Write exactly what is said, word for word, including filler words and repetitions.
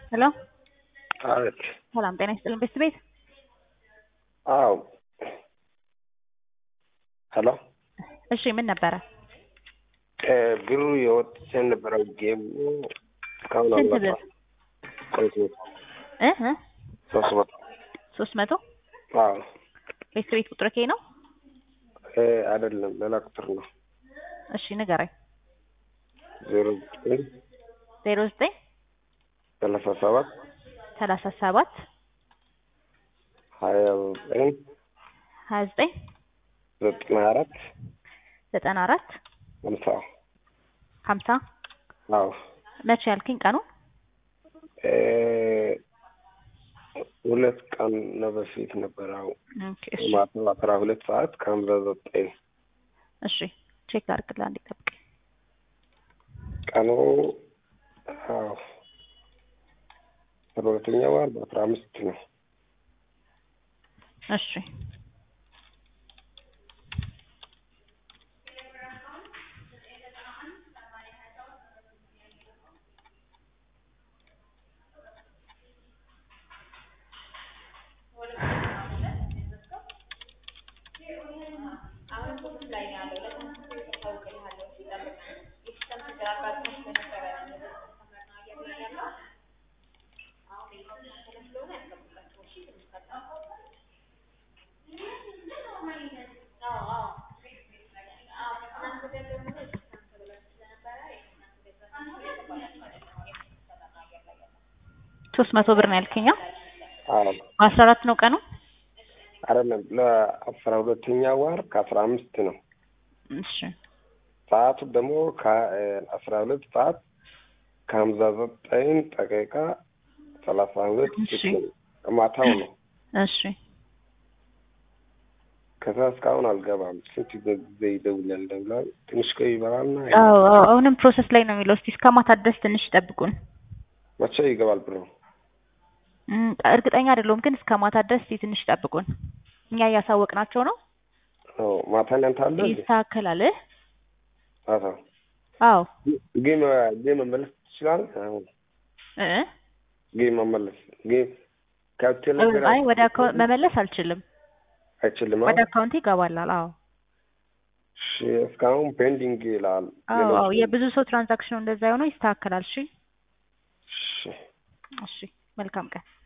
ሄሎ አቤት። ሰላም ጤና ይስጥልን ቤት ቤት አዎ ሄሎ እሺ ምን ነበረ? ብሩ የወጥቼ ነበረው ጌም እስካሁን ስንት ብር? አልመጣም። ሶስት መቶ እ እ ሶስት መቶ ሶስት መቶ አዎ ቤት ቤት ቁጥር ከይ ነው? እ አይደለም ሌላ ቁጥር ነው። እሺ ንገረኝ። ዜሮ ዘጠኝ ዜሮ ዘጠኝ ሰላሳ ሰባት ሰላሳ ሰባት ሀያ ዘጠኝ ሀያ ዘጠኝ ዘጠና አራት ዘጠና አራት ሀምሳ ሀምሳ አዎ መቼ ያልከኝ ቀኑን? እ ሁለት ቀን ነው በፊት ነበረው። ኦኬ እሺ ማታ አስራ ሁለት ሰዓት ከሀምሳ ዘጠኝ እሺ ቼክ አድርግልህ አንዴ ጠብቀኝ። ቀኑ አዎ ሁለተኛ ወር በአስራ አምስት ነው። እሺ ሶስት መቶ ብር ነው ያልከኝ? አዎ አስራ አራት ነው ቀኑ? አይደለም ለአስራ ሁለተኛ ወር ከአስራ አምስት ነው። እሺ ሰዓቱ ደግሞ ከአስራ ሁለት ሰዓት ከሀምሳ ዘጠኝ ደቂቃ ሰላሳ ሁለት ማታው ነው። እሺ ከዛ እስካሁን አልገባም። ስንት ጊዜ ይደውላል ደውላል ትንሽ ቆይ ይበላልና አዎ አሁንም ፕሮሰስ ላይ ነው የሚለው። እስቲ እስከ ማታ ድረስ ትንሽ ይጠብቁን። መቼ ይገባል ብሩ? እም እርግጠኛ አይደለሁም ግን እስከ ማታ ድረስ ትንሽ ይጠብቁን። እኛ እያሳወቅናቸው ነው። አዎ ማታ እናንተ አለ ይስተካከላል። አዎ አዎ ጌም ጌም መመለስ ትችላለህ? አዎ እ ጌም መመለስ ጌም ካፕቴን አይ ወደ አካውንት መመለስ አልችልም። አይችልም። ወደ አካውንት ይገባላል። አዎ እሺ እስካሁን ፔንዲንግ ይላል። አዎ አዎ የብዙ ሰው ትራንዛክሽን እንደዛ ሆኖ ይስተካከላል። እሺ እሺ እሺ መልካም ቀን።